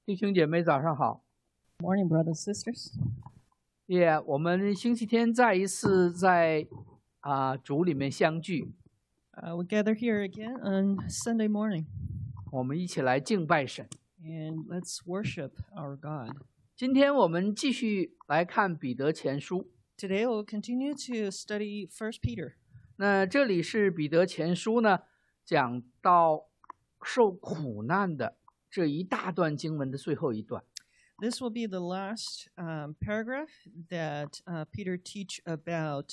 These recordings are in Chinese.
弟兄姐妹早上好。 Morning, brothers and sisters. 我们星期天再一次在主里面相聚， We gather here again on Sunday morning, 我们一起来敬拜神。 and let's worship our God. 今天我们继续来看彼得前书， Today we'll continue to study 1 Peter. 那这里是彼得前书呢，讲到受苦难的这一大段经文的最后一段。 This will be the last paragraph that Peter teach about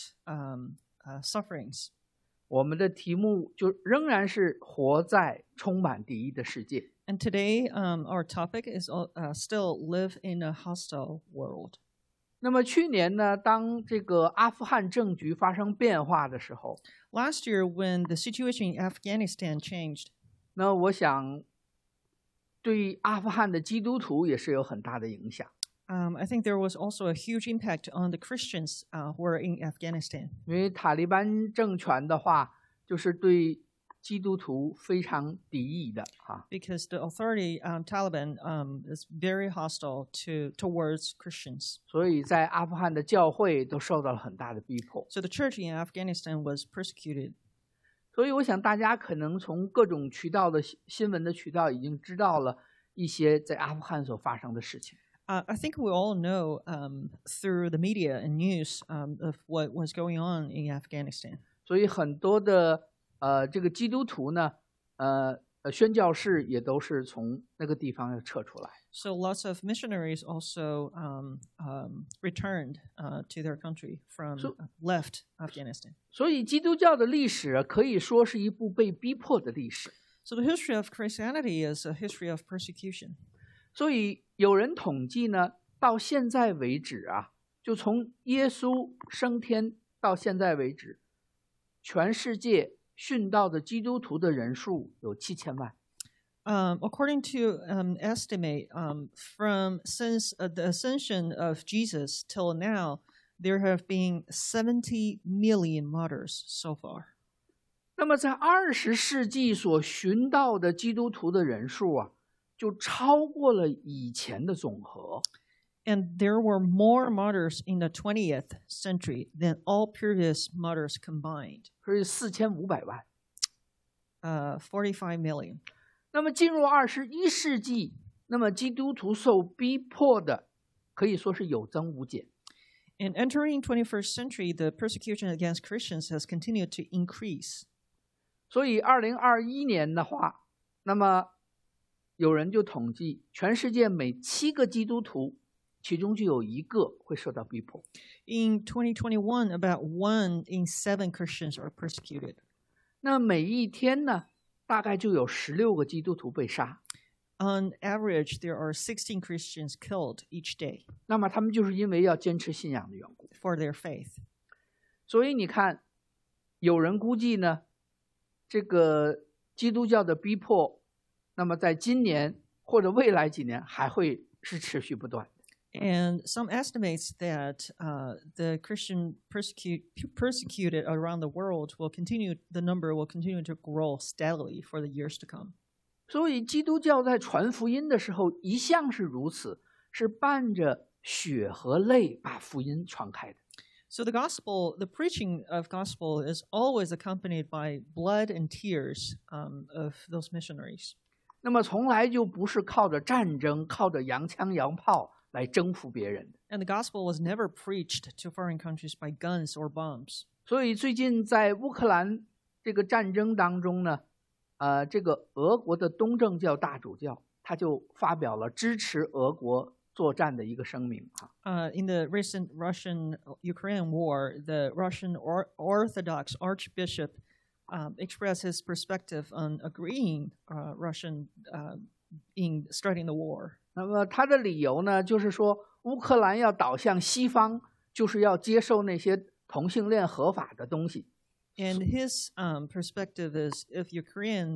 sufferings. 我们的题目就仍然是活在充满敌意的世界。 And today our topic is still live in a hostile world. 那么去年呢，当这个阿富汗政局发生变化的时候， Last year, when the situation in Afghanistan changed, 那我想对阿富汗的基督徒也是有很大的影响。 I think there was also a huge impact on the Christians who are in Afghanistan. 因为塔利班政权的话，就是对基督徒非常敌意的啊。 Because the authority, Taliban, is very hostile towards Christians. 所以在阿富汗的教会都受到了很大的逼迫。 So the church in Afghanistan was persecuted. 所以我想大家可能从各种渠道的新闻的渠道已经知道了一些在阿富汗所发生的事情。 I think we all know through the media and news of what was going on in Afghanistan. 所以很多的这个基督徒呢，宣教士也都是从那个地方要撤出来。 So lots of missionaries also returned to their country from left Afghanistan. 所以基督教的历史可以说是一部被逼迫的历史。 So the history of Christianity is a history of persecution. 所以有人统计呢，到现在为止啊，就从耶稣升天到现在为止，全世界殉道的基督徒的人数有7000万。 According to estimate, since the ascension of Jesus till now, there have been 70 million martyrs so far. 那么在20世纪所寻到的基督徒的人数啊，就超过了以前的总和。 And there were more martyrs in the 20th century than all previous martyrs combined. 所以4500万。 45 million. 那么进入21世纪，那么基督徒受逼迫的可以说是有增无减。 And entering 21st century, the persecution against Christians has continued to increase. 所以2021年的话，那么有人就统计，全世界每7个基督徒，其中就有1个会受到逼迫。 In 2021, about 1 in 7 Christians are persecuted. 那每一天呢，大概就有16个基督徒被杀。 On average, there are 16 Christians killed each day 那么他们就是因为要坚持信仰的缘故。 for their faith. 所以你看，有人估计呢，这个基督教的逼迫，那么在今年或者未来几年还会是持续不断。 And some estimates that the Christian persecuted around the world the number will continue to grow steadily for the years to come. 所以基督教在传福音的时候一向是如此，是伴着血和泪把福音传开的。 So the preaching of gospel is always accompanied by blood and tears of those missionaries. 那么从来就不是靠着战争，靠着洋枪洋炮来征服别人的。 And the gospel was never preached to foreign countries by guns or bombs. 所以最近在乌克兰这个战争当中呢，这个俄国的东正教大主教他就发表了支持俄国作战的一个声明啊。 In the recent Russian-Ukraine war, the Russian Orthodox Archbishop expressed his perspective on agreeing Russian in starting the war. 那么他的理由呢，就是说乌克兰要倒向西方，就是要接受那些同性恋合法的东西。 And his perspective is, if Ukraine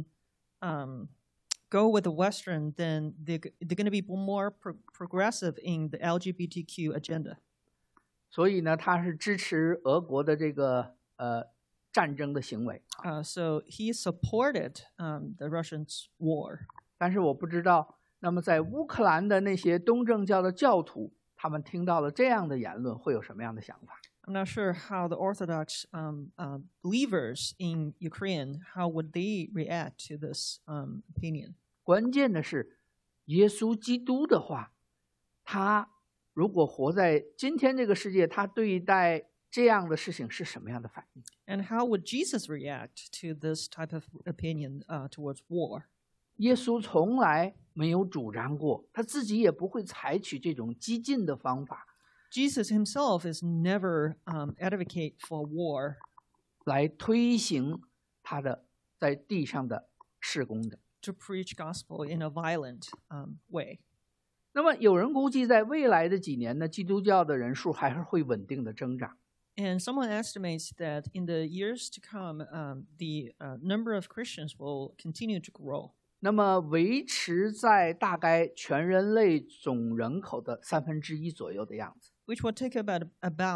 go with the Western, then they're going to be more progressive in the LGBTQ agenda. 所以呢，他是支持俄国的这个战争的行为。 So he supported the Russian war. 但是我不知道那么在乌克兰的那些东正教的教徒，他们听到了这样的言论，会有什么样的想法？ I'm not sure how the Orthodox believers in Ukraine, how would they react to this opinion? 关键的是，耶稣基督的话，他如果活在今天这个世界，他对待这样的事情是什么样的反应？ And how would Jesus react to this type of opinion towards war? 耶稣从来没有主张过，他自己也不会采取这种激进的方法 Jesus himself is never advocate for war 来推行他的在地上的事工的。 to preach gospel in a violent way. 那么有人估计，在未来的几年呢，基督教的人数还是会稳定的增长。 And someone estimates that in the years to come, the number of Christians will continue to grow. 那么维持在大概全人类总人口的1/3左右的样子。 Which will take about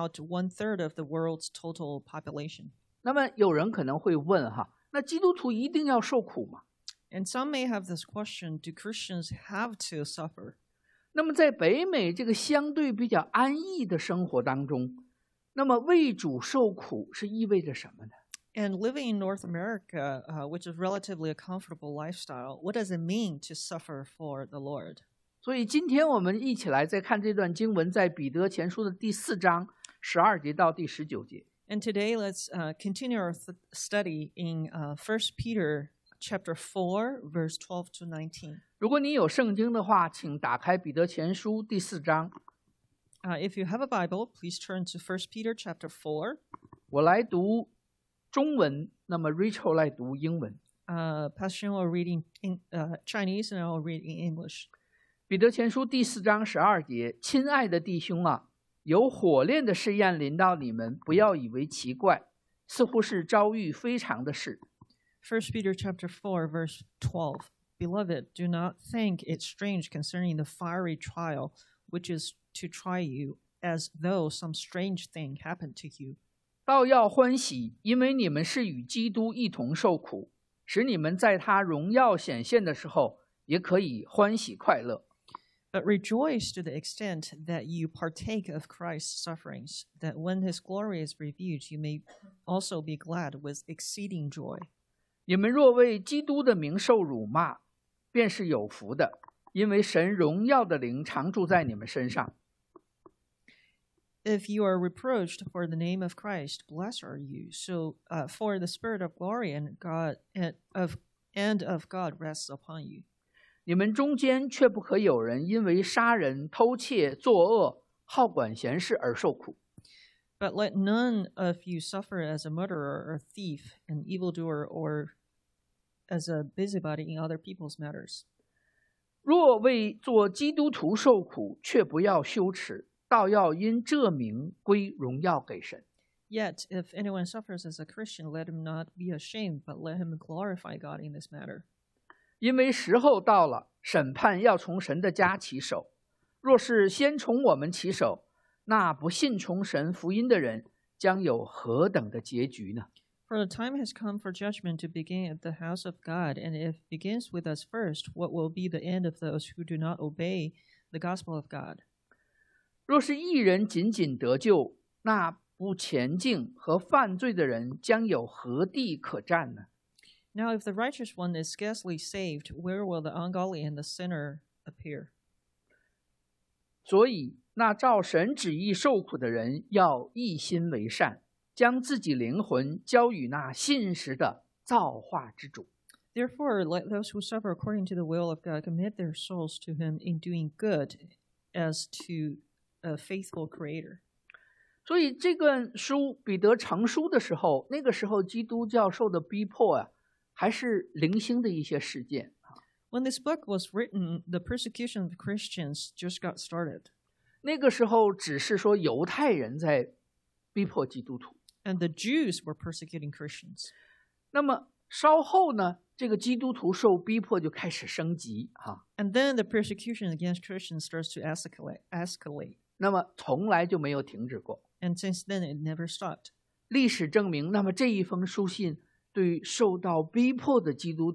1/3 of the world's total population. 那么有人可能会问哈，那基督徒一定要受苦吗？ And some may have this question, do Christians have to suffer? 那么在北美这个相对比较安逸的生活当中，那么为主受苦是意味着什么呢？ And living in North America, which is relatively a comfortable lifestyle, what does it mean to suffer for the Lord? 所以今天我们一起来再看这段经文，在彼得前书的第4章12节到第19节。 And today, let's continue our study in 1 Peter chapter 4, verse 12 to 19. 如果你有圣经的话，请打开彼得前书第4章。 If you have a Bible, please turn to 1 Peter chapter 4. 我来读中文，那么 Rachel 来读英文。 Pastor will read in Chinese and I will read in English. 彼得前书第4章12节，亲爱的弟兄啊，有火炼的试验临到你们，不要以为奇怪，似乎是遭遇非常的事。 1 Peter chapter 4, verse 12. Beloved, do not think it strange concerning the fiery trial, which is to try you, as though some strange thing happened to you. 倒要欢喜，因为你们是与基督一同受苦，使你们在他荣耀显现的时候，也可以欢喜快乐。 But rejoice to the extent that you partake of Christ's sufferings, that when his glory is revealed, you may also be glad with exceeding joy. 你们若为基督的名受辱骂，便是有福的，因为神荣耀的灵常住在你们身上。 If you are reproached for the name of Christ, blessed are you. So, for the Spirit of glory and of God rests upon you. 你们中间却不可有人因为杀人、偷窃、作恶、好管闲事而受苦。 But let none of you suffer as a murderer or thief, an evildoer, or as a busybody in other people's matters. 若为做基督徒受苦，却不要羞耻，倒要因这名归荣耀给神。 Yet, if anyone suffers as a Christian, let him not be ashamed, but let him glorify God in this matter. 因为时候到了，审判要从神的家起手。若是先从我们起手，那不信从神福音的人将有何等的结局呢？ For the time has come for judgment to begin at the house of God, and if it begins with us first, what will be the end of those who do not obey the gospel of God? 若是一人仅仅得救，那不前进和犯罪的人将有何地可占呢？ Now, if the righteous one is scarcely saved, where will the ungodly and the sinner appear? 所以，那照神旨意受苦的人，要一心为善，将自己灵魂交与那信实的造化之主。 Therefore, let those who suffer according to the will of God commit their souls to him in doing good as to a faithful Creator. 所以，这个书彼得成书的时候，那个时候基督教受的逼迫啊，还是零星的一些事件。 When this book was written, the persecution of Christians just got started. 那个时候只是说犹太人在逼迫基督徒， And the Jews were persecuting Christians. 那么稍后呢，这个基督徒受逼迫就开始升级啊， And then the persecution against Christians starts to escalate. 那么从来就没有停止过。 And since then, it never stopped. 历史证明，那么这一封书信对受到逼迫的基督徒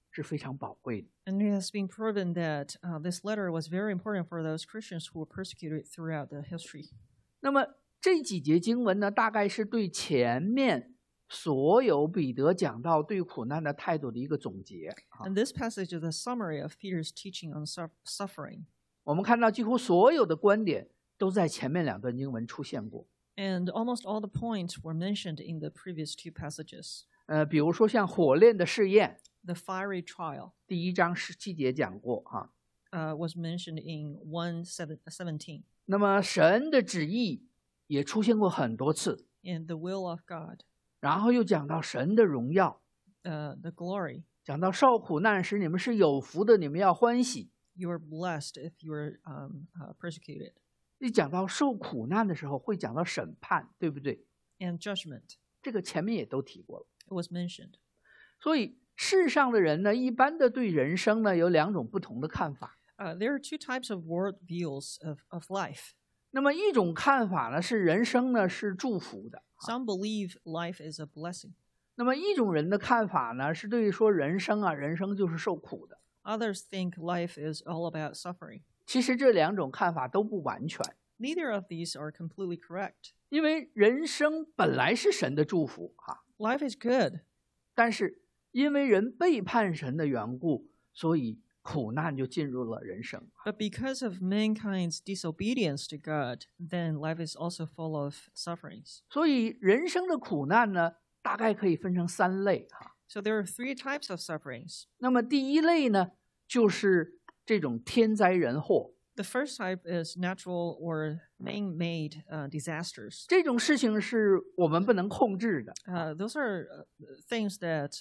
是非常宝贵的。 And it has been proven that this letter was very important for those Christians who were persecuted throughout the history. 那么这几节经文呢，大概是对前面所有彼得讲到对苦难的态度的一个总结。 And this passage is a summary of Peter's teaching on suffering. 我们看到几乎所有的观点都在前面2段经文出现过。 And almost all the points were mentioned in the previous 2 passages. 比如说像火炼的试验， The fiery trial 第1章17节讲过哈。 was mentioned in 1:17. 那么神的旨意也出现过很多次， And the will of God, 然后又讲到神的荣耀， the glory. 讲到受苦难时你们是有福的，你们要欢喜。 You are blessed if you are persecuted. 一讲到受苦难的时候，会讲到审判，对不对？ And judgment, 这个前面也都提过了。 it was mentioned. 所以世上的人呢，一般的对人生呢有2种不同的看法。 There are 2 types of world views of life. 那么一种看法呢是人生呢是祝福的， Some believe life is a blessing. 那么一种人的看法呢是对说人生就是受苦的。 Others think life is all about suffering. 其实这2种看法都不完全， Neither of these are completely correct. 因为人生本来是神的祝福哈， Life is good, 但是因为人背叛神的缘故，所以苦难就进入了人生。 but because of mankind's disobedience to God, then life is also full of sufferings. 所以人生的苦难呢，大概可以分成3类哈。 So there are 3 types of sufferings. 那么第1类呢，就是这种天灾人祸， The first type is natural or man-made disasters. 这种事情是我们不能控制的。 Those are things that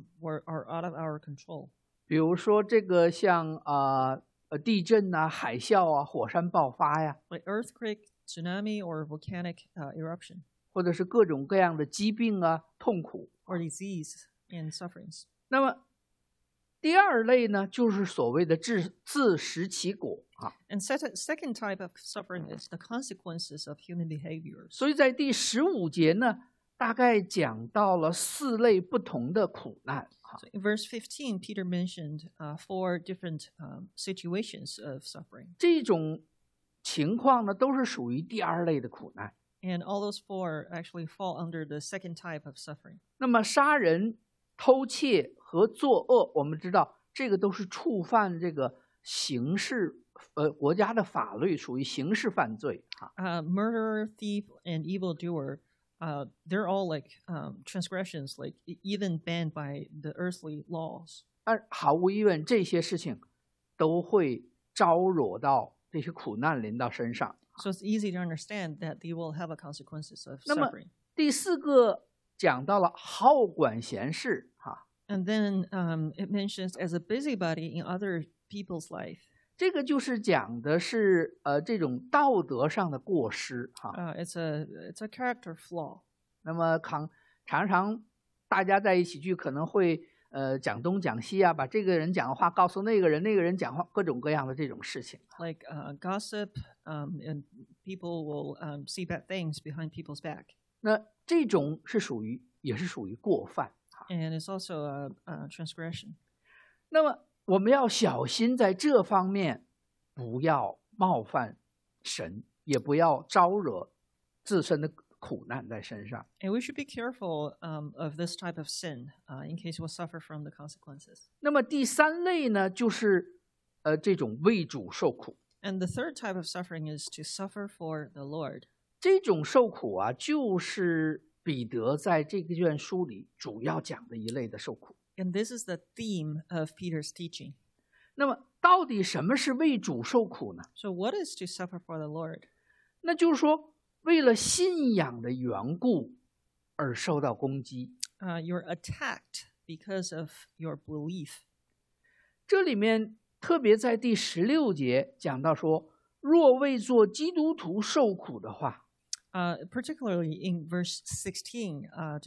are out of our control. 比如说这个像地震啊、海啸啊、火山爆发呀， Like earthquake, tsunami, or volcanic eruption, 或者是各种各样的疾病啊、痛苦。 or disease and sufferings. 那么第2类呢，就是所谓的自食其果啊。 And second type of suffering is the consequences of human behaviors. 所以在第15节呢，大概讲到了4类不同的苦难。 So in verse 15, Peter mentioned 4 different situations of suffering. 这种情况呢，都是属于第2类的苦难。 And all those 4 actually fall under the second type of suffering. 那么杀人、偷窃和作恶，我们知道这个都是触犯这个刑事国家的法律，属于刑事犯罪哈。 Murderer, thief, and evildoer, they're all like transgressions, like even banned by the earthly laws. 而毫无疑问，这些事情都会招惹到这些苦难临到身上。 So it's easy to understand that they will have consequences of 那么 suffering. 第4个讲到了好管闲事哈， And then it mentions as a busybody in other people's life. 这个就是讲的是这种道德上的过失哈。 It's a character flaw. 那么常常大家在一起聚，可能会讲东讲西啊，把这个人讲的话告诉那个人，那个人讲话，各种各样的这种事情。 Like gossip, and people will see bad things behind people's back. 那这种也是属于过犯。 And it's also a transgression. 那么我们要小心在这方面，不要冒犯神，也不要招惹自身的苦难在身上。 And we should be careful of this type of sin in case we'll suffer from the consequences. 那么第3类呢，就是这种为主受苦。 And the third type of suffering is to suffer for the Lord. 这种受苦啊，就是彼得在这卷书里主要讲的一类的受苦。 And this is the theme of Peter's teaching. 那么到底什么是为主受苦呢？ So what is to suffer for the Lord? 那就是说，为了信仰的缘故而受到攻击。 You're attacked because of your belief. 这里面特别在第16节讲到说，若为做基督徒受苦的话， Particularly in verse 16,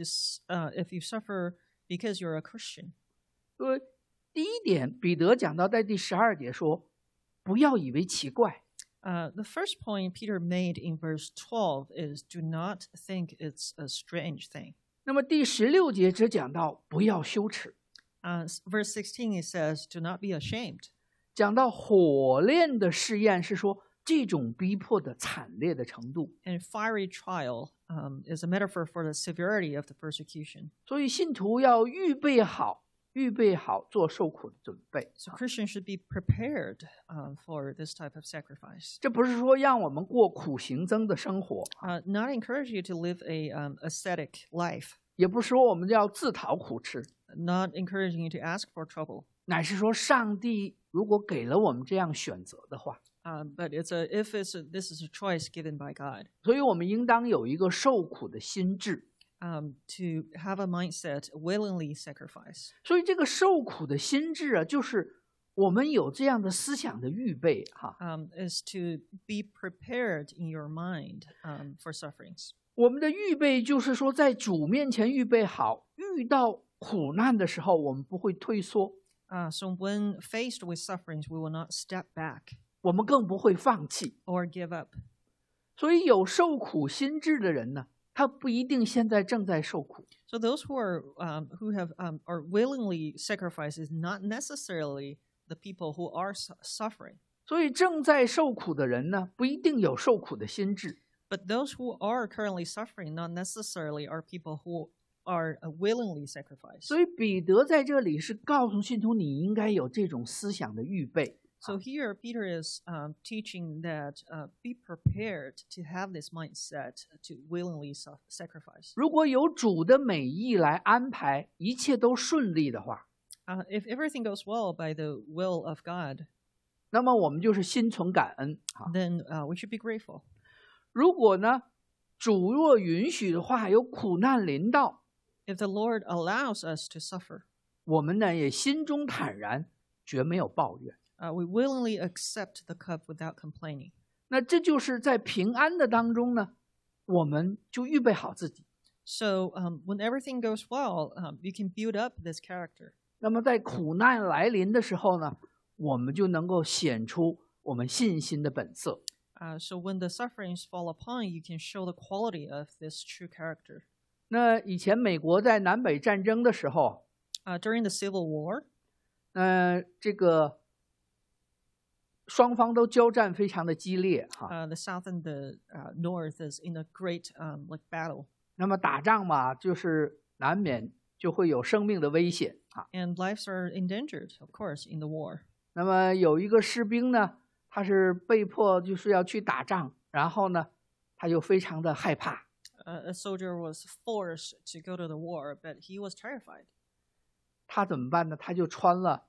if you suffer because you're a Christian. 第一点，彼得讲到在第12节说，不要以为奇怪。 The first point Peter made in verse 12 is do not think it's a strange thing. 那么第16节只讲到不要羞耻。 Verse 16 it says, "Do not be ashamed." 讲到火炼的试验，是说这种逼迫的惨烈的程度。 And fiery trial is a metaphor for the severity of the persecution. 所以信徒要预备好做受苦的准备。 So Christians should be prepared for this type of sacrifice. 这不是说让我们过苦行僧的生活， Not encourage you to live a ascetic life. 也不是说我们要自讨苦吃， Not encouraging you to ask for trouble. 乃是说上帝如果给了我们这样选择的话， But this is a choice given by God. 所以我们应当有一个受苦的心智。 To have a mindset willingly sacrifice. 所以这个受苦的心智啊，就是我们有这样的思想的预备哈。 Is to be prepared in your mind for sufferings. 我们的预备就是说，在主面前预备好，遇到苦难的时候，我们不会退缩， So when faced with sufferings, we will not step back 我们更不会放弃。 or give up. 所以有受苦心智的人呢，他不一定现在正在受苦， So those who have or willingly sacrifice is not necessarily the people who are suffering. 所以正在受苦的人呢，不一定有受苦的心智。 But those who are currently suffering not necessarily are people who are willingly sacrificed. 所以彼得在这里是告诉信徒，你应该有这种思想的预备。 So here Peter is teaching that be prepared to have this mindset to willingly sacrifice. 如果有主的美意来安排，一切都顺利的话， If everything goes well by the will of God, 那么我们就是心存感恩。 then we should be grateful. 如果呢，主若允许的话，有苦难临到， If the Lord allows us to suffer, 我们呢也心中坦然，绝没有抱怨。 we willingly accept the cup without complaining. 那这就是在平安的当中呢，我们就预备好自己。 So when everything goes well, you can build up this character. 那么在苦难来临的时候呢，我们就能够显出我们信心的本色。 So when the sufferings fall upon you, you can show the quality of this true character. 那以前美国在南北战争的时候， During the Civil War, 这个双方都交战非常的激烈哈。 the South and the North is in a great battle. 那么打仗嘛，就是难免就会有生命的危险啊。 And lives are endangered, of course, in the war. 那么有一个士兵呢，他是被迫就是要去打仗，然后呢，他就非常的害怕。 A soldier was forced to go to the war, but he was terrified. 他怎么办呢？他就穿了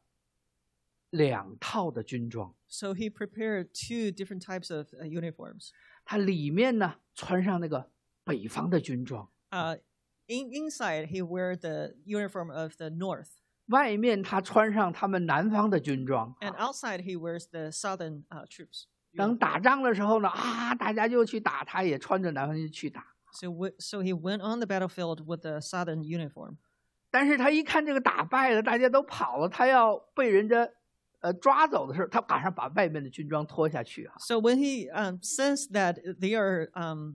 2套的军装， So he prepared 2 different types of uniforms. 他里面呢穿上那个北方的军装， Inside, he wore the uniform of the North. 外面他穿上他们南方的军装。 And outside, he wears the Southern troops. 等打仗的时候呢，大家就去打，他也穿着南方军去打。 So he went on the battlefield with the Southern uniform. 但是他一看这个打败了，大家都跑了，他要被人家抓走的时候，他马上把外面的军装脱下去啊。 So when he sensed that they are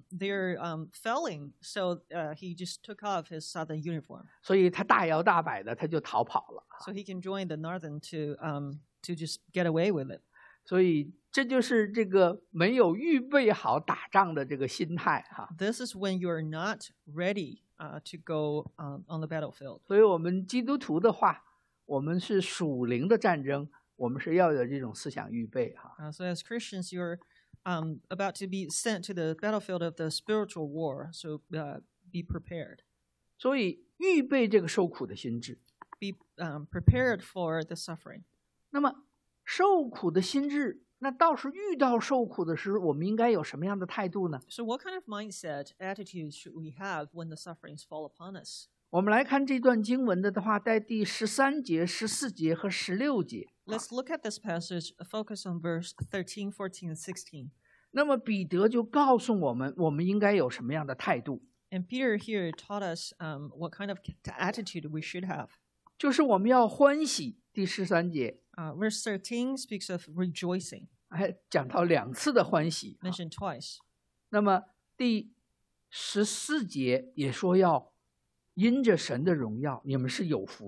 failing, so he just took off his Southern uniform. 所以他大摇大摆的他就逃跑了。 So he can join the Northern to just get away with it. 所以这就是这个没有预备好打仗的这个心态哈。 This is when you are not ready to go on the battlefield. 所以我们基督徒的话，我们是属灵的战争，我们是要有这种思想预备哈。 So as Christians, you're about to be sent to the battlefield of the spiritual war. So be prepared. 所以预备这个受苦的心智。 Be prepared for the suffering. 那么受苦的心智，那倒是遇到受苦的时候，我们应该有什么样的态度呢？ So what kind of mindset, attitude should we have when the sufferings fall upon us? 我们来看这段经文的话，在第13节、14节和16节。 Let's look at this passage, focus on verse 13, 14, and 16. 那么彼得就告诉我们，我们应该有什么样的态度？ And Peter here taught us what kind of attitude we should have. 就是我们要欢喜。第13节， Verse 13 speaks of rejoicing, 还讲到2次的欢喜。 mentioned twice. 那么第14节也说要因着神的荣耀，你们是有福的。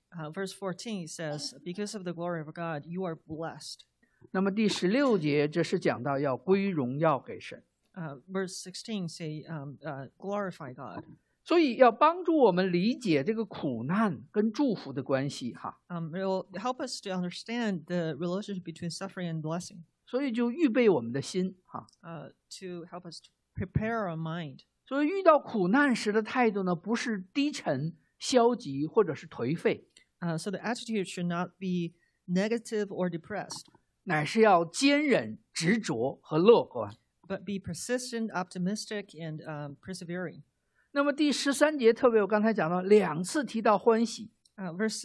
Verse 14 says, "Because of the glory of God, you are blessed." 那么第16节这是讲到要归荣耀给神， Verse 16 say, "Glorify God." 所以要帮助我们理解这个苦难跟祝福的关系哈。 It will help us to understand the relationship between suffering and blessing. 所以就预备我们的心哈。 To help us to prepare our mind. 所以遇到苦难时的态度呢，不是低沉、消极或者是颓废， So the attitude should not be negative or depressed, 乃是要坚忍、执着和乐观。 but be persistent, optimistic, and persevering. 那么第13节特别，我刚才讲到2次提到欢喜， Verse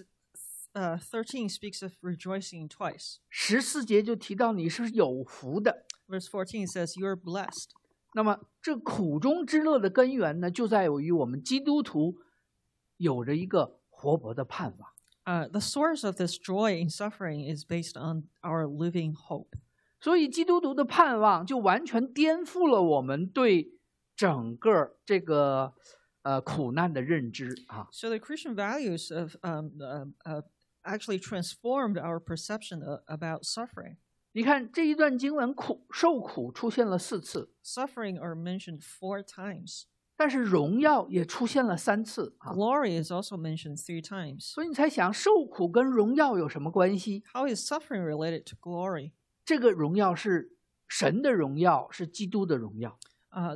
13 speaks of rejoicing twice. 14节就提到你是有福的。 Verse 14 says, "You are blessed." 那么这苦中之乐的根源呢，就在于我们基督徒有着一个活泼的盼望。 The source of this joy in suffering is based on our living hope. 所以基督徒的盼望就完全颠覆了我们对整个这个苦难的认知啊。 So the Christian values of actually transformed our perception about suffering. 你看这一段经文受苦出现了4次， Suffering are mentioned 4 times. 但是荣耀也出现了3次啊。 Glory is also mentioned 3 times. 所以你才想受苦跟荣耀有什么关系？ How is suffering related to glory? 这个荣耀是神的荣耀，是基督的荣耀。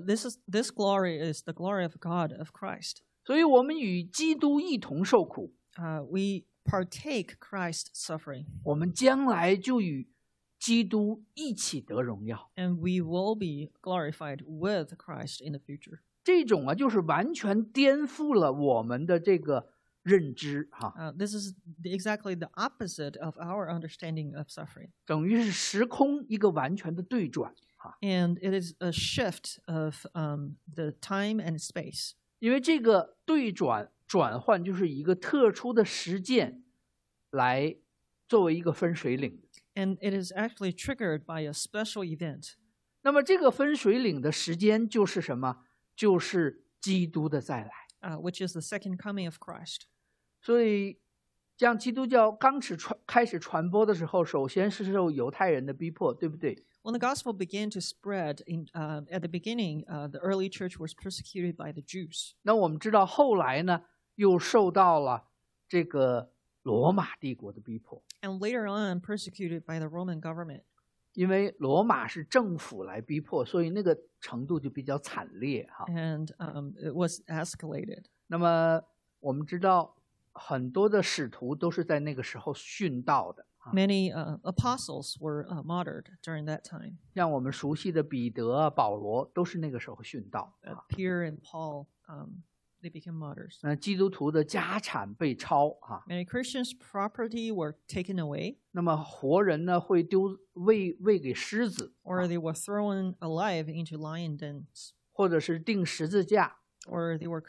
This glory is the glory of God, of Christ. 所以我们与基督一同受苦， We partake Christ's suffering, 我们将来就与基督一起得荣耀。 and we will be glorified with Christ in the future. 这种就是完全颠覆了我们的这个认知哈， This is exactly the opposite of our understanding of suffering. 等于是时空一个完全的对转哈。 And it is a shift of the time and space. 因为这个转换就是以一个特殊的实践来作为一个分水岭。 And it is actually triggered by a special event. 那么这个分水岭的时间就是什么？就是基督的再来。 Which is the second coming of Christ. 所以，像基督教刚开始传播的时候，首先是受犹太人的逼迫，对不对？ When the gospel began to spread at the beginning, the early church was persecuted by the Jews. 那我们知道后来呢，又受到了这个罗马帝国的逼迫， And later on, persecuted by the Roman government. 因为罗马是政府来逼迫，所以那个程度就比较惨烈哈。 And it was escalated. 那么我们知道很多的使徒都是在那个时候殉道的。 Many apostles were martyred during that time. 像我们熟悉的彼得、保罗都是那个时候殉道。 Peter and Paul, they became martyrs. 基督徒的家产被抄哈。 Many Christians' property were taken away, 那么活人呢会喂给狮子， or they were thrown alive into lion dens, 或者是钉十字架， or they were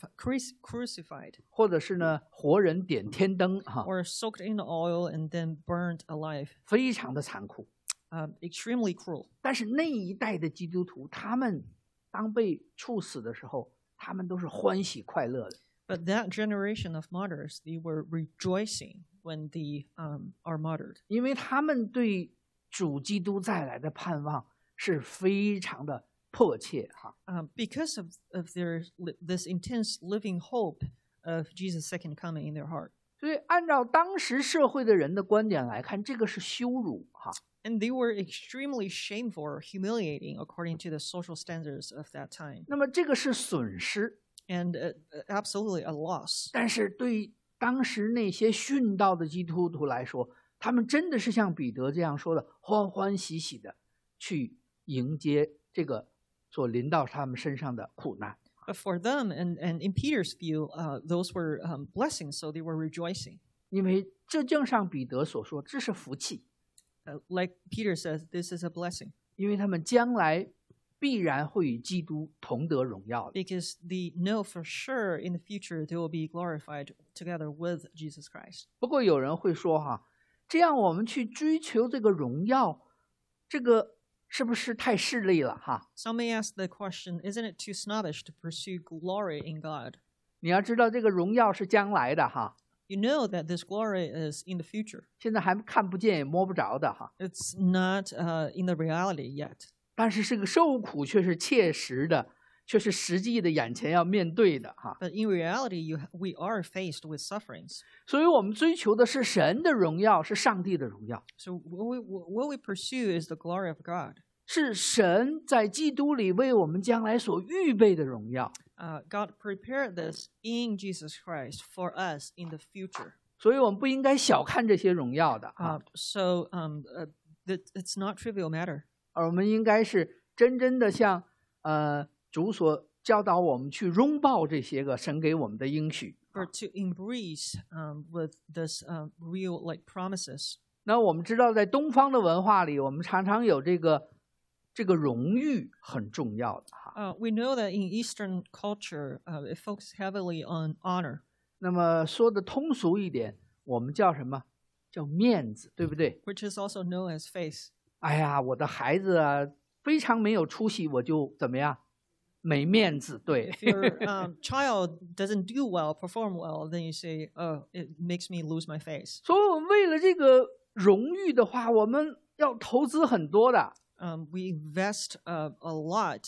crucified, 或者是呢活人点天灯哈， or soaked in oil and then burned alive. 非常的残酷。 Extremely cruel. 但是那一代的基督徒，他们当被处死的时候，他们都是欢喜快乐的。 But that generation of martyrs, they were rejoicing when they are martyred, 因为他们对主基督再来的盼望是非常的迫切哈。 because of this intense living hope of Jesus' second coming in their heart. 所以按照当时社会的人的观点来看，这个是羞辱哈。 And they were extremely shameful or humiliating according to the social standards of that time. 那么这个是损失， And absolutely a loss. 但是对当时那些殉道的基督徒来说，他们真的是像彼得这样说的，欢欢喜喜的去迎接这个所临到他们身上的苦难。 But for them, and in Peter's view, those were blessings, so they were rejoicing. 因为这正像彼得所说，这是福气， Like Peter says, this is a blessing. 因为他们将来必然会与基督同得荣耀的。 Because they know for sure in the future they will be glorified together with Jesus Christ. 不过有人会说哈，这样我们去追求这个荣耀，这个是不是太势利了哈？ Some may ask the question, isn't it too snobbish to pursue glory in God? 你要知道，这个荣耀是将来的哈。 You know that this glory is in the future. 现在还看不见也摸不着的哈。 It's not in the reality yet. 但是这个受苦却是切实的，却是实际的眼前要面对的哈。 But in reality, we are faced with sufferings. 所以我们追求的是神的荣耀，是上帝的荣耀， So what we pursue is the glory of God. 是神在基督里为我们将来所预备的荣耀。 God prepared this in Jesus Christ for us in the future. 所以我们不应该小看这些荣耀的啊， So it's not trivial matter. 而我们应该是真正的像主所教导我们去拥抱这些个神给我们的应许。 Or to embrace with this real like promises. 那我们知道，在东方的文化里，我们常常有这个荣誉很重要的哈。 We know that in Eastern culture, it focuses heavily on honor. 那么说的通俗一点，我们叫什么？叫面子，对不对？ Which is also known as faith. 哎呀，我的孩子啊，非常没有出息，我就怎么样？没面子，对。 If your child doesn't do well, perform well, then you say, "Oh, it makes me lose my face." 所以我们为了这个荣誉的话，我们要投资很多的。 We invest a lot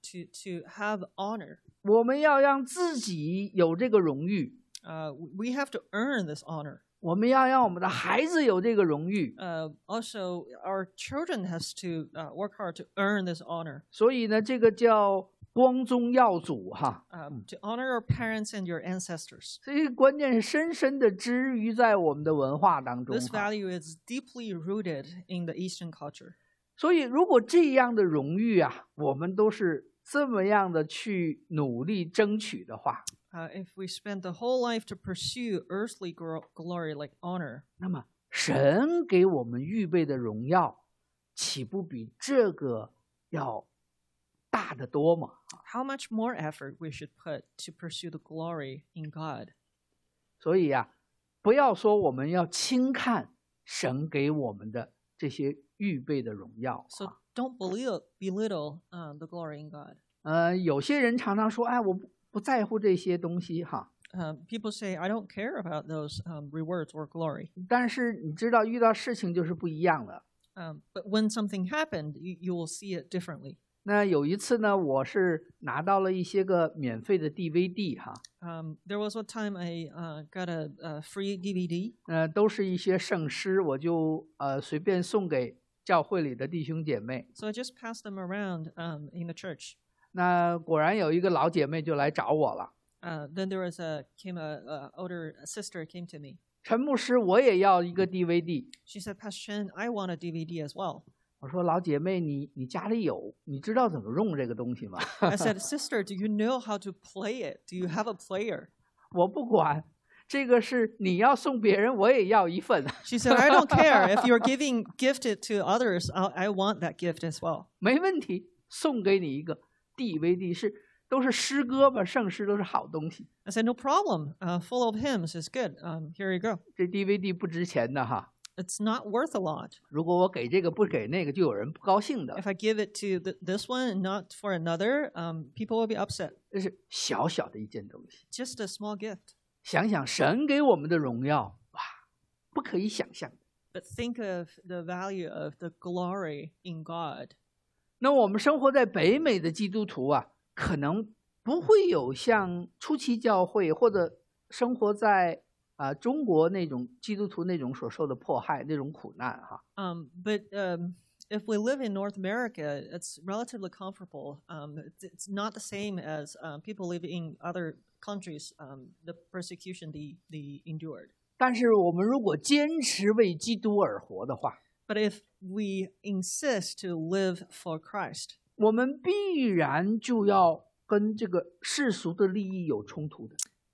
to have honor. 我们要让自己有这个荣誉， We have to earn this honor. 我们要让我们的孩子有这个荣誉。 Also, our children has to work hard to earn this honor. 所以呢，这个叫光宗耀祖哈。 To honor your parents and your ancestors. 这个观念是深深的植于在我们的文化当中 This 哈。 value is deeply rooted in the Eastern culture. 所以，如果这样的荣誉啊，我们都是这么样的去努力争取的话， If we spend the whole life to pursue earthly glory like honor, 那么神给我们预备的荣耀，岂不比这个要大得多吗？ how much more effort we should put to pursue the glory in God? 所以呀，不要说我们要轻看神给我们的这些预备的荣耀。 So don't belittle the glory in God. 有些人常常说，哎，我不在乎这些东西哈。 People say, I don't care about those rewards or glory. 但是你知道，遇到事情就是不一样了。 But when something happened, you will see it differently. 那有一次呢，我是拿到了一些个免费的 DVD 哈， There was one time I got a free DVD. 都是一些圣诗，我就随便送给教会里的弟兄姐妹。 So I just passed them around in the church. 那果然有一个老姐妹就来找我了， Then there was a older sister came to me. 陈牧师，我也要一个 DVD。 She said, Pastor Chen, I want a DVD as well. 我说老姐妹，你家里有，你知道怎么用这个东西吗？ I said, Sister, do you know how to play it? Do you have a player? 我不管，这个是你要送别人，我也要一份， She said, I don't care. If you're gift it to others, I want that gift as well. 没问题，送给你一个 DVD，都是诗歌吧，圣诗都是好东西。 I said, no problem. Full of hymns is good. Here you go. 这 DVD 不值钱的哈， It's not worth a lot. 如果我给这个不给那个，就有人不高兴的。 If I give it to this one and not for another, people will be upset. 这是小小的一件东西。 Just a small gift. 想想神给我们的荣耀，哇，不可以想象。 But think of the value of the glory in God. 那我们生活在北美的基督徒啊，可能不会有像初期教会或者生活在中国那种基督徒那种所受的迫害那种苦难哈。 But if we live in North America, it's relatively comfortable. It's not the same as people live in other countries, the persecution they endured. 但是我们如果坚持为基督而活的话， But if we insist to live for Christ, 我们必然就要跟这个世俗的利益有冲突的。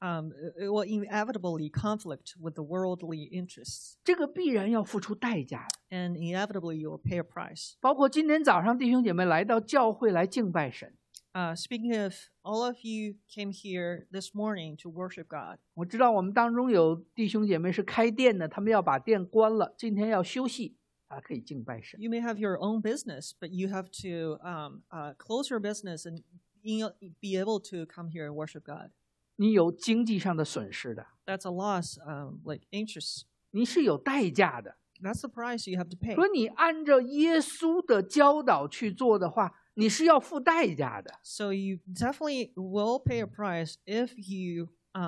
it will inevitably conflict with the worldly interests, 这个必然要付出代价的。 and inevitably you will pay a price. 包括今天早上弟兄姐妹来到教会来敬拜神， Speaking of, all of you came here this morning to worship God. 我知道我们当中有弟兄姐妹是开店的，他们要把店关了，今天要休息可以敬拜神。 You may have your own business, but you have to close your business and be able to come here and worship God. 你有经济上的损失的， That's a loss, like interest. 你是有代价的。 That's the price you have to pay. 说你按照耶稣的教导去做的话，你是要付代价的。 So you definitely will pay a price if you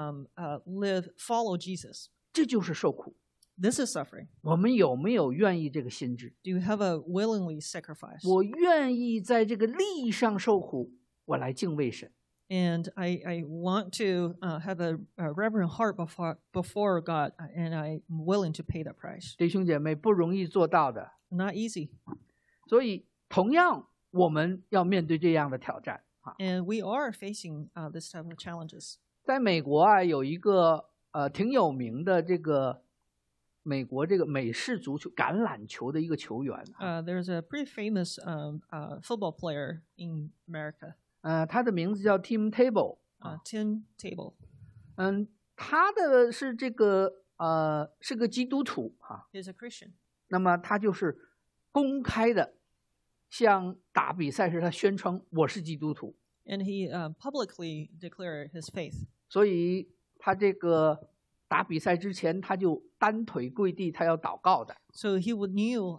follow Jesus. 这就是受苦。 This is suffering. 我们有没有愿意这个心智？ Do you have a willingly sacrifice? 我愿意在这个利益上受苦，我来敬畏神。 And I want to have a reverent heart before God, and I'm willing to pay that price. 弟兄姐妹，不容易做到的。 Not easy. 所以，同样我们要面对这样的挑战啊。 And we are facing this type of challenges. 在美国啊，有一个挺有名的这个美国这个美式足球橄榄球的一个球员啊， There's a pretty famous football player in America, 他的名字叫 Tim Tebow。 Tim Tebow. 他的是这个是个基督徒啊。 He's a Christian. 那么他就是公开的像打比赛时他宣称我是基督徒， And he publicly declared his faith. 所以他这个打比赛之前他就单腿跪地，他要祷告的。 So he would kneel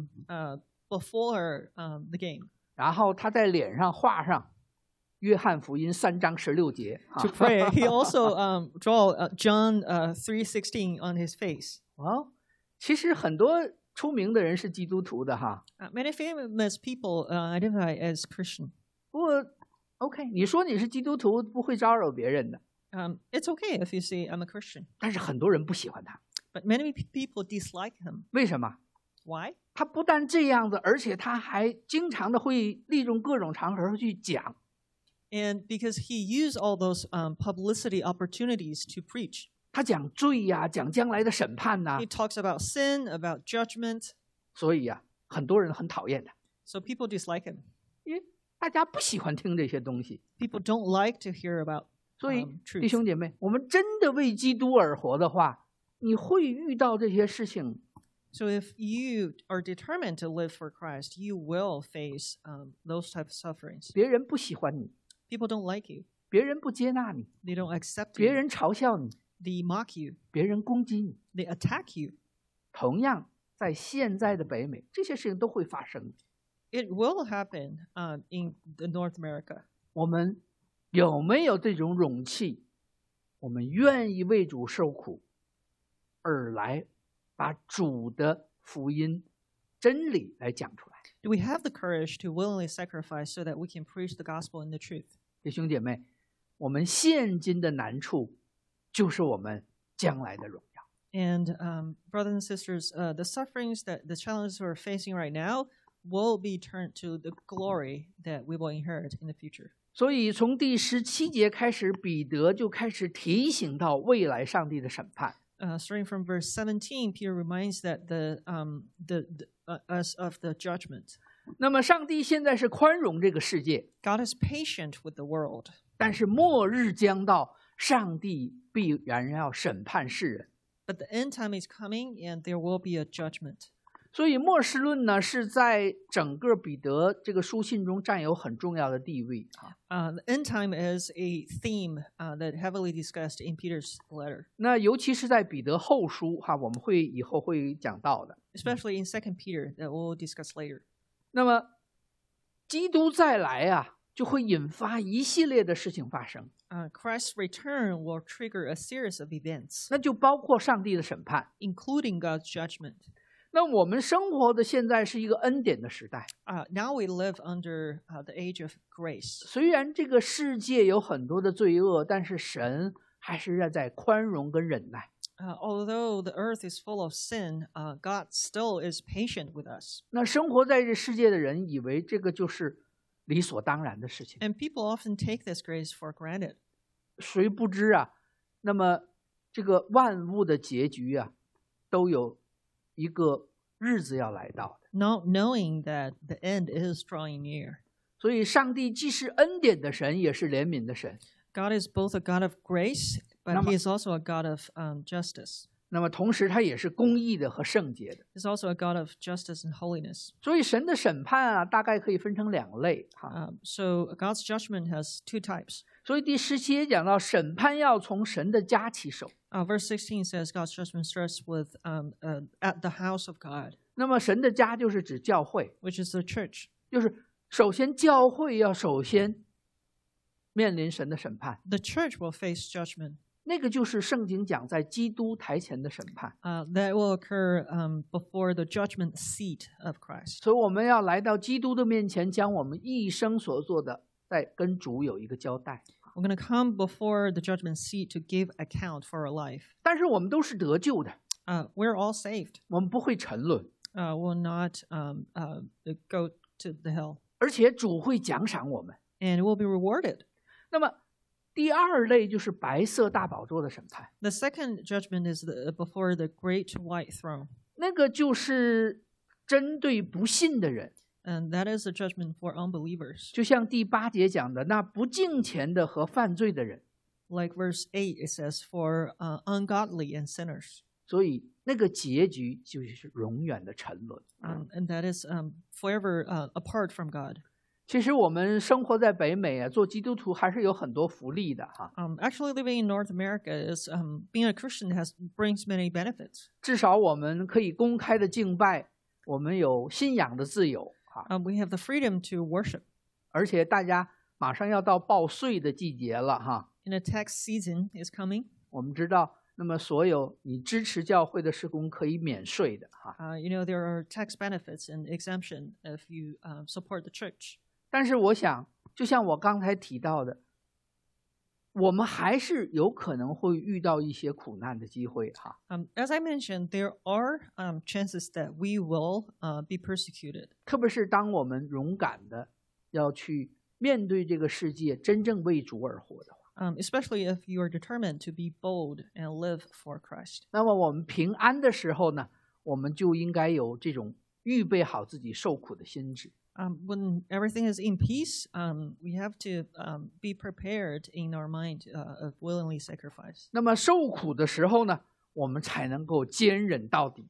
before the game 然后他在脸上画上约翰福音3章16节 to pray. He also draw John 3:16 on his face. 其实很多出名的人是基督徒的哈。 Many famous people identify as Christian. 不过 OK， 你说你是基督徒不会招惹别人的， It's okay if you say I'm a Christian, 但是很多人不喜欢他， but many people dislike him. 为什么？ Why? 他不但这样子，而且他还经常的会利用各种场合去讲。 And because he used all those publicity opportunities to preach. 他讲罪呀，讲将来的审判呐 He，talks about sin, about judgment. 所以呀，很多人很讨厌他， So people dislike him. 因为大家不喜欢听这些东西。 People don't like to hear about 所以， truth. 弟兄姐妹，我们真的为基督而活的话，你会遇到这些事情。 So if you are determined to live for Christ, you will face those type of sufferings. 别人不喜欢你， People don't like you. 别人不接纳你， They don't accept 别 you. 人嘲笑你， They mock you. 别人攻击你。 They attack you. 同样，在现在的北美，这些事情都会发生。 It will happen in the North America. 我们有没有这种勇气？我们愿意为主受苦，而来把主的福音真理来讲出来。 Do we have the courage to willingly sacrifice so that we can preach the gospel and the truth? 弟兄姐妹，我们现今的难处，就是我们将来的荣耀。 And brothers and sisters, the sufferings the challenges we're facing right now will be turned to the glory that we will inherit in the future. 所以从第17节开始，彼得就开始提醒到未来上帝的审判。 Starting from verse 17, Peter reminds that us of the judgment. 那么上帝现在是宽容这个世界， God is patient with the world, 但是末日将到，上帝必然要审判世人。 but the end time is coming and there will be a judgment. 所以末世论呢，是在整个彼得这个书信中占有很重要的地位啊。 The end time is a theme that heavily discussed in Peter's letter, 那尤其是在彼得后书哈，我们以后会讲到的。 especially in 2 Peter that we'll discuss later. 那么基督再来啊，就会引发一系列的事情发生， Christ's return will trigger a series of events, 那就包括上帝的审判。 including God's judgment. 那我们生活的现在是一个恩典的时代， Now we live under the age of grace. 虽然这个世界有很多的罪恶，但是神还是在宽容跟忍耐。 Although the earth is full of sin, God still is patient with us. 那生活在这世界的人以为这个就是理所当然的事情， And people often take this grace for granted. 谁不知啊？那么这个万物的结局啊，都有一个日子要来到的。 Not knowing that the end is drawing near. 所以，上帝既是恩典的神，也是怜悯的神。 God is both a God of grace, but 那么- He is also a God of justice. 那么，同时他也是公义的和圣洁的。 He's also a God of justice and holiness. 所以，神的审判啊，大概可以分成2类哈。 So God's judgment has two types. 所以第17节讲到审判要从神的家起手。 Verse 16 says God's judgment starts with at the house of God, 那么神的家就是指教会， which is the church. 就是首先教会要首先面临神的审判， The church will face judgment. 那个就是圣经讲在基督台前的审判。 That will occur before the judgment seat of Christ. 所以我们要来到基督的面前，将我们一生所做的再跟主有一个交代。 We're going to come before the judgment seat to give account for our life. 但是我们都是得救的， We're all saved. 我们不会沉沦， Will not go to the hell, 而且主会奖赏我们。 and will be rewarded. 那么第二类就是白色大宝座的审判， The second judgment is before the great white throne, 那个就是针对不信的人， and that is the judgment for unbelievers. 就像第8节讲的，那不敬虔的和犯罪的人。 Like verse 8, it says, for ungodly and sinners. 所以那个结局就是永远的沉沦。 And that is forever apart from God. 其实我们生活在北美啊，做基督徒还是有很多福利的哈。 Actually, living in North America is being a Christian brings many benefits. 至少我们可以公开的敬拜，我们有信仰的自由哈。 We have the freedom to worship. 而且大家马上要到报税的季节了哈。 And the tax season is coming. 我们知道，那么所有你支持教会的事工可以免税的哈。 There are tax benefits and exemption if you support the church. 但是我想，就像我刚才提到的，我们还是有可能会遇到一些苦难的机会哈。 As I mentioned, there are chances that we will be persecuted. 特别是当我们勇敢的要去面对这个世界，真正为主而活的话， Especially if you are determined to be bold and live for Christ. 那么我们平安的时候呢，我们就应该有这种预备好自己受苦的心智。 When everything is in peace, we have to be prepared in our mind of willingly sacrifice. 那么受苦的时候呢，我们才能够坚忍到底。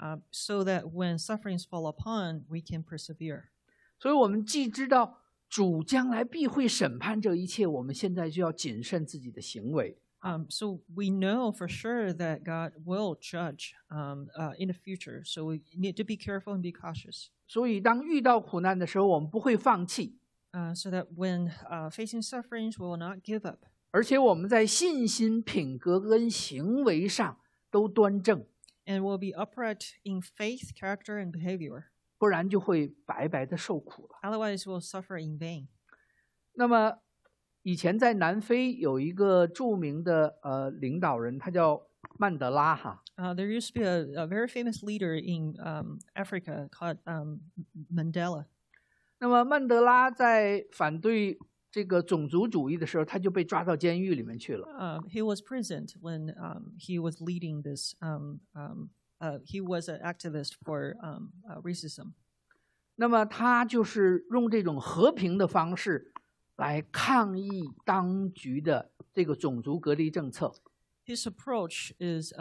So that when sufferings fall upon, we can persevere. 所以我们既知道主将来必会审判这一切，我们现在就要谨慎自己的行为。 So we know for sure that God will judge in the future. So we need to be careful and be cautious. 所以当遇到苦难的时候，我们不会放弃， So that when facing sufferings, we will not give up. 而且我们在信心、品格跟行为上都端正， And we'll be upright in faith, character, and behavior. 不然就会白白的受苦了。 Otherwise, we'll suffer in vain. 那么以前在南非有一个著名的领导人，他叫曼德拉哈。 There used to be a very famous leader in Africa called Mandela. 那么曼德拉在反对这个种族主义的时候，他就被抓到监狱里面去了。 He was present when he was leading this. He was an activist for racism. 那么他就是用这种和平的方式来抗议当局的这个种族隔离政策。 His approach is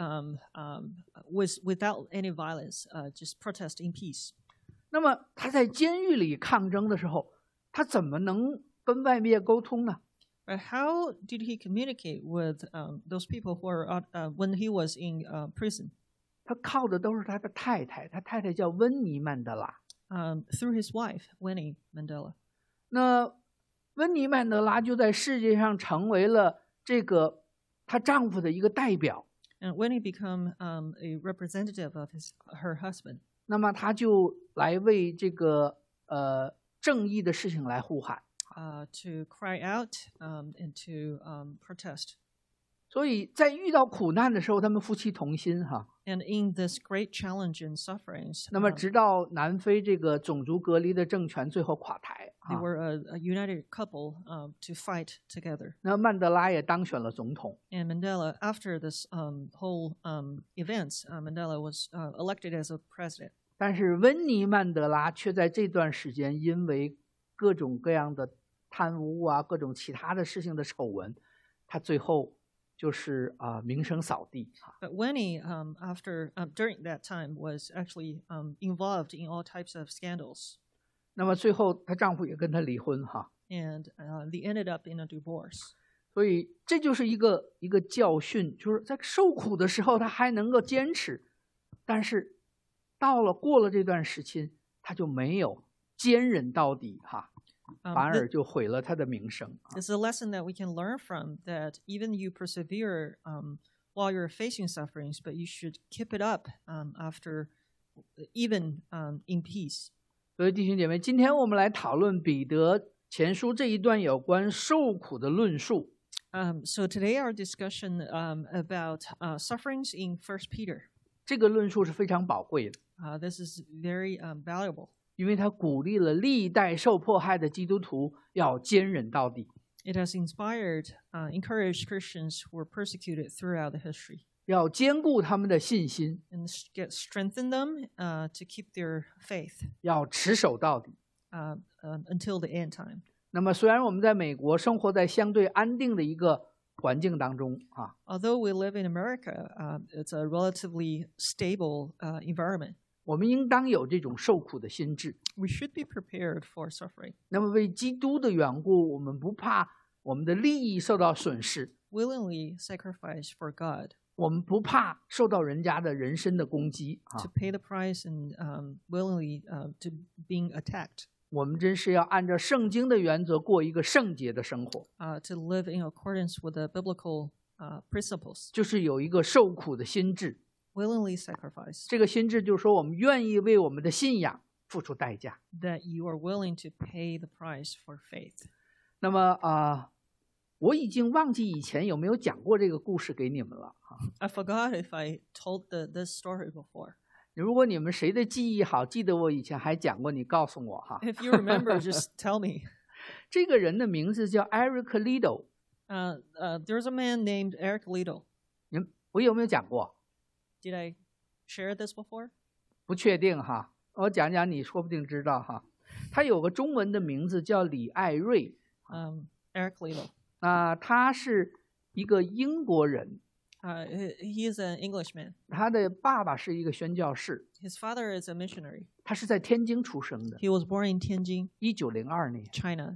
was without any violence, just protest in peace. 那么他在监狱里抗争的时候，他怎么能跟外面沟通呢？ But how did he communicate with those people who are when he was in prison? 他靠的都是他的太太，他太太叫温妮曼德拉。 Through his wife, Winnie Mandela. 那温妮曼德拉就在世界上成为了这个她丈夫的一个代表。 And Winnie became a representative of her husband. 那么她就来为这个正义的事情来呼喊。 To cry out and to protest. 所以在遇到苦难的时候，他们夫妻同心哈。 And in this great challenge and sufferings, 那么直到南非这个种族隔离的政权最后垮台， they were a united couple to fight together. 那曼德拉也当选了总统。 And Mandela, after this whole events, Mandela was elected as a president. 但是温妮曼德拉却在这段时间因为各种各样的贪污啊，各种其他的事情的丑闻，他最后就是名声扫地。 But Winnie, during that time, was actually involved in all types of scandals. 那么最后她丈夫也跟她离婚哈。 And they ended up in a divorce. 所以这就是一个教训，就是在受苦的时候他还能够坚持，但是过了这段时期，他就没有坚忍到底哈，反而就毁了他的名声。 It's a lesson that we can learn from, that even you persevere while you're facing sufferings, but you should keep it up after, even in peace. 所以弟兄姐妹，今天我们来讨论彼得前书这一段有关受苦的论述。 So today our discussion about sufferings in 1 Peter. 这个论述是非常宝贵的。 This is very valuable. 因为他鼓励了历代受迫害的基督徒要坚忍到底。 It has encouraged Christians who were persecuted throughout the history. 要坚固他们的信心 And strengthen them to keep their faith. 要持守到底 until the end time. 那么虽然我们在美国生活在相对安定的一个环境当中 Although we live in America, it's a relatively stable environment. 我们应当有这种受苦的心志。 We should be prepared for suffering. 那么为基督的缘故，我们不怕我们的利益受到损失， Willingly sacrifice for God. 我们不怕受到人家的人身的攻击 To pay the price and willingly to being attacked. 我们真是要按照圣经的原则过一个圣洁的生活， To live in accordance with the biblical principles. 就是有一个受苦的心志。 Willingly sacrifice. 这个心志就是说，我们愿意为我们的信仰付出代价。 That you are willing to pay the price for faith. 那么我已经忘记以前有没有讲过这个故事给你们了 I forgot if I told this story before. 如果你们谁的记忆好，记得我以前还讲过，你告诉我哈。 If you remember, just tell me. 这个人的名字叫 Eric Liddell， There's a man named Eric Liddell. 我有没有讲过？ Did I share this before? 不确定哈，我讲讲你说不定知道哈。他有个中文的名字叫李爱瑞， Eric Liddell. 他是一个英国人， He is an Englishman. 他的爸爸是一个宣教士， His father is a missionary. 他是在天津出生的， He was born in Tianjin, 1902年 China,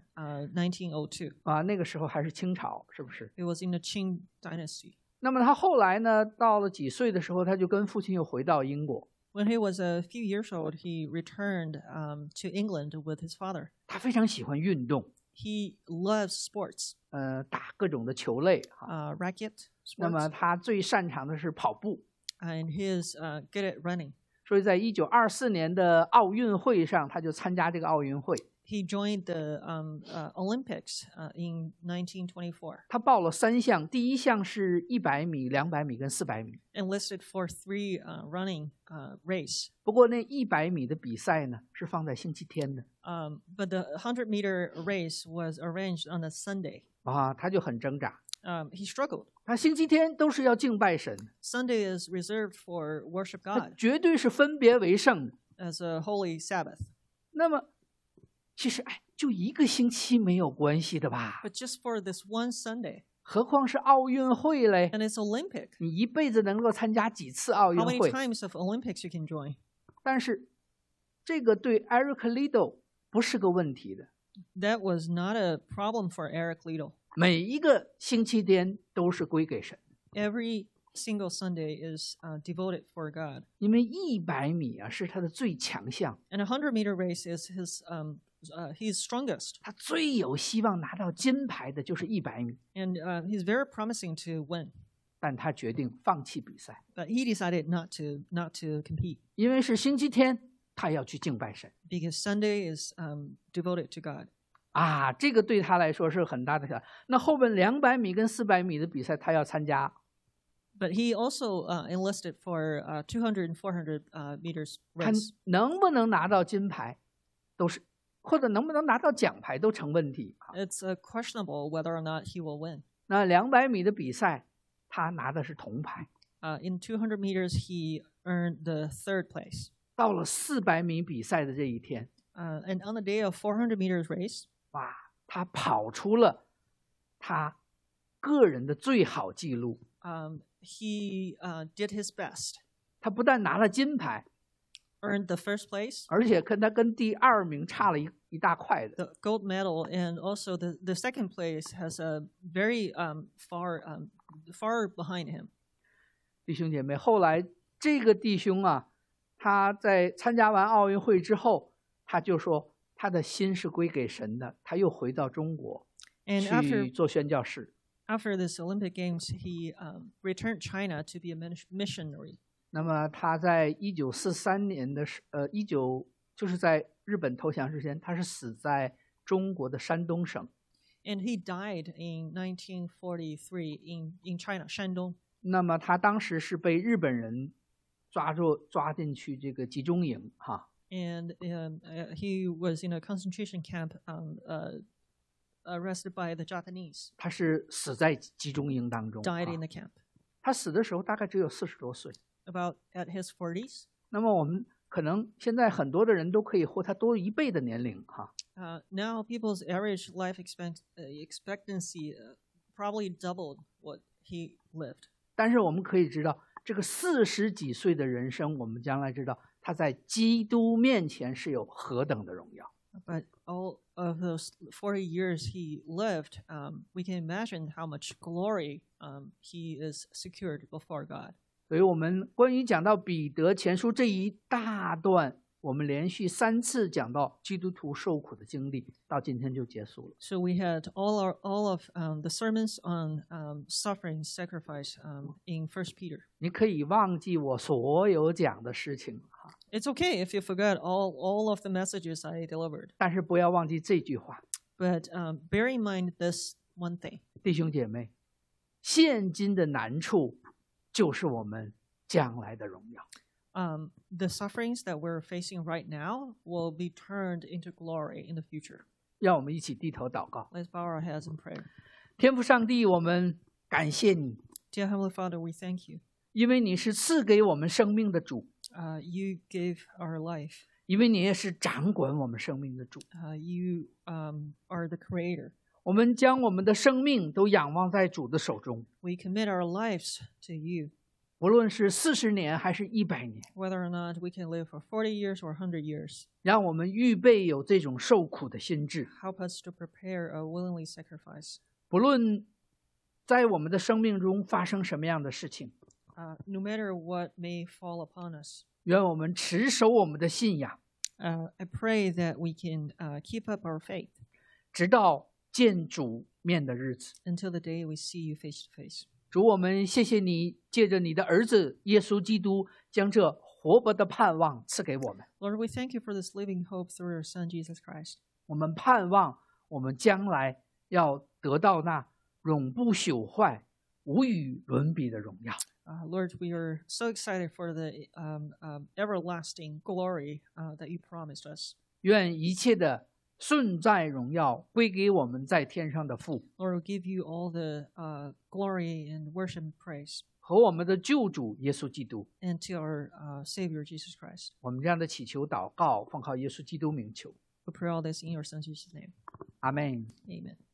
1902. 那个时候还是清朝，是不是？ It was in the Qing dynasty. 那么他后来呢，到了几岁的时候，他就跟父亲又回到英国。 When he was a few years old, he returned to England with his father. 他非常喜欢运动， He loves sports, 打各种的球类 racket 那么 sports, 他最擅长的是跑步， and he is good at running. 所以在1924年的奥运会上，他就参加这个奥运会。 He joined the Olympics in 1924. 他报了3项，第一项是100米、200米跟400米。 Enlisted for 3 running race. 不过那100米的比赛呢，是放在星期天的 But the 100-meter race was arranged on a Sunday. 他就很挣扎。 He struggled. 他星期天都是要敬拜神， Sunday is reserved for worship 他 God 绝对是分别为圣的。 as a holy Sabbath. 那么，其实就一个星期没有关系的吧？ But just for this one Sunday, 何况是奥运会嘞？ and it's Olympic. 你一辈子能够参加几次奥运 How many 会？ times of Olympics you can join? 但是，这个对 Eric Liddell 不是个问题的。 That was not a problem for Eric Liddell. 每一个星期天都是归给神， Every single Sunday is devoted for God. 因为100米是他的最强项， And a 100-meter race is his strongest. 他最有希望拿到金牌的就是100米， And he's very promising to win. 但他决定放弃比赛， But he decided not to compete 因为是星期天，他要去敬拜神 because Sunday is devoted to God. 这个对他来说是很大的挑战。那后面200米跟400米的比赛，他要参加， But he also enlisted for 200 and 400 meters 他 race. 能不能拿到金牌，都是或者能不能拿到奖牌都成问题。 It's questionable whether or not he will win. 那200米的比赛，他拿的是铜牌。 In 200 meters, he earned the 3rd place. 到了400米比赛的这一天， And on the day of 400 meters race, 他跑出了他个人的最好记录。 he did his best, 他不但拿了金牌， earned the 1st place, 而且他跟第2名差了一一大块的。 the gold medal, and also the second place has a very far behind him. 弟兄姐妹，后来这个弟兄啊，他在参加完奥运会之后，他就说他的心是归给神的，他又回到中国 And 去 after 做宣教士。 after this Olympic Games, he returned China to be a missionary. 那么他在1943年的就是在日本投降之前，他是死在中国的山东省。 And he died in 1943 in China, Shandong. 那么他当时是被日本人抓进去这个集中营哈。 And he was in a concentration camp, arrested by the Japanese, 他是死在集中营当中。 died in the camp. 他死的时候大概只有40多岁。 About at his 40s. 那么我们可能现在很多的人都可以活他多1倍的年龄哈。 Now people's average life expectancy probably doubled what he lived. 但是我们可以知道，这个40几岁的人生，我们将来知道他在基督面前是有何等的荣耀。 But all of those 40 years he lived, we can imagine how much glory he is secured before God. 所以我们关于讲到彼得前书这一大段，我们连续3次讲到基督徒受苦的经历，到今天就结束了。 So we had all of the sermons on suffering, sacrifice in 1 Peter. 你可以忘记我所有讲的事情哈， It's okay if you forgot all of the messages I delivered, 但是不要忘记这句话， but bear in mind this one thing. 弟兄姐妹，现今的难处就是我们将来的荣耀。 The sufferings that we're facing right now will be turned into glory in the future. 让我们一起低头祷告。 Let's bow our heads in prayer. 天父上帝，我们感谢你， Dear Heavenly Father, we thank you. 因为你是赐给我们生命的主， You gave our life. 因为你也是掌管我们生命的主。 You are the creator. 我们将我们的生命都仰望在主的手中， We commit our lives to you. 无论是40年还是100年， Whether or not we can live for 40 years or 100 years, 让我们预备有这种受苦的心智。 help us to prepare a willingly sacrifice. 不论在我们的生命中发生什么样的事情， No matter what may fall upon us, 愿我们持守我们的信仰， I pray that we can keep up our faith 直到见主面的日子。 until the day we see you face to face. 主，我们谢谢你，借着你的儿子耶稣基督，将这活泼的盼望赐给我们。 Lord, we thank you for this living hope through your Son, Jesus Christ. 我们盼望我们将来要得到那永不朽坏、无与伦比的荣耀。 Lord, we are so excited for the everlasting glory that you promised us. 愿一切的顺在荣耀归给我们在天上的父 Lord, we give you all the glory and worship and praise, 和我们的救主耶稣基督。 and to our Savior, Jesus Christ. 我们这样的祈求祷告，奉靠耶稣基督名求， We pray all this in your Son, Jesus' name. 阿门。 Amen.